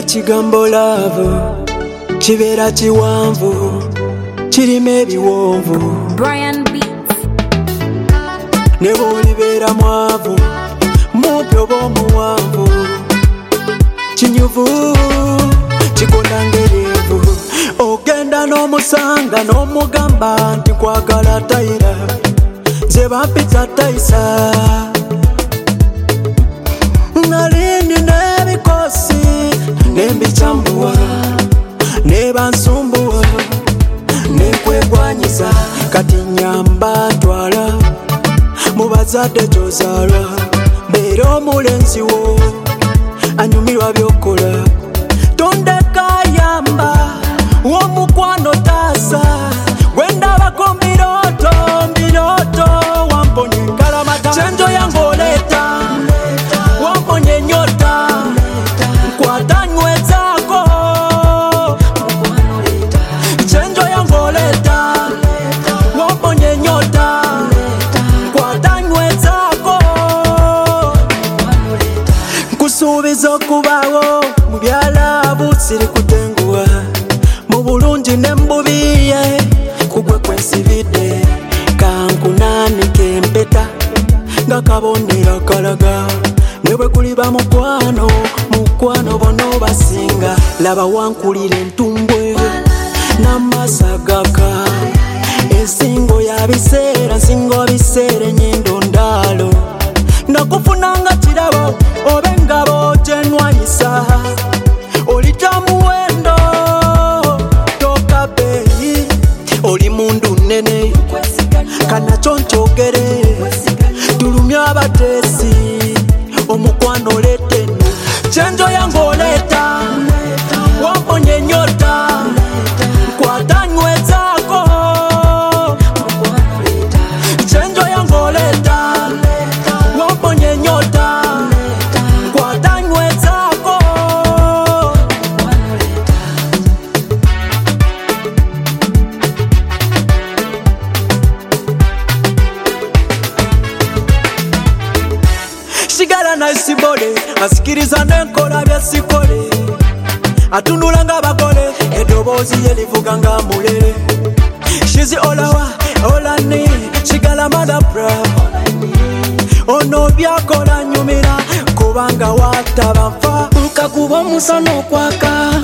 Ekigambo love kibeera kiwanvu kirima ebiwonvu Brian Beats. ne bw'olibeera mwavu mumpi oba omuwanvu kinyuvu kikonda ng'eryevu ogenda n'omusanga n'omugamba nti nkwagala tayira nze bampita tayisa nalindi n'ebikosi nembicambuwa nebansumbuwa nenkwegwanyiza kati nyamba ntwala mu bazadde gy'ozaalwa beera omulenzi wo anyumirwa by'okola tondeka yamba w'omukwano taasa gwendabako mbirooto wamponye nkalamata kyenjo yange oleeta wamponye nyota nkwata nywezako kyenjo yange oleeta wamponye nyota nkwata nywezako nkusuubiza okubaawo mu byalaabu siri kutenguwa mu bulungi ne mbubi kugwe kwensibidde kankunaanike empeta nga kabonera kalaga ne bwe kuliba mukwano bonna obasinga laba wankulira entumbwe n'amasagaka ensingo ya biseera nsingo biseera enyindo ndaalo nakufunanga kirabo oba engabo gyenwanyisa olita muwendo tokabeeyi oli mundu nnene kanakyo nkyogere tulumya abateesi omukwano leeteno kyenjo yange oleeta wamponye nyota nkwata nywezako kyenjo yange oleeta wamponye nyota nkwata nywezako sigala naisibole asikiriza n'enkola byasikole atunula nga bagole eddoboozi ye livuga nga mulere shizi olawa olani sigala madapra ono byakola nyumira kubanga wataba nfa nkakuba omusana okwaka